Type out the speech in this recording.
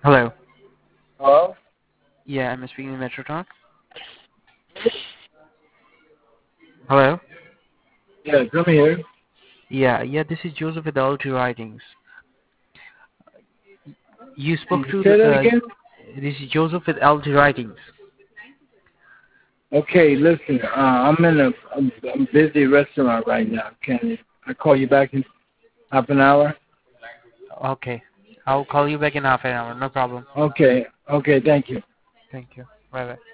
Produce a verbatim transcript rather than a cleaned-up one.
Hello. Hello? Yeah, I'm speaking in Metro Talk. Hello. Yeah, come here. Yeah, yeah. This is Joseph with L T Writings. You spoke Can you to the. say that Uh, again? this is Joseph with L T Writings. Okay, listen, uh, I'm in a, a, a busy restaurant right now. Can I call you back in half an hour? Okay. I'll call you back in half an hour. No problem. Okay, okay, thank you. Thank you. Bye bye.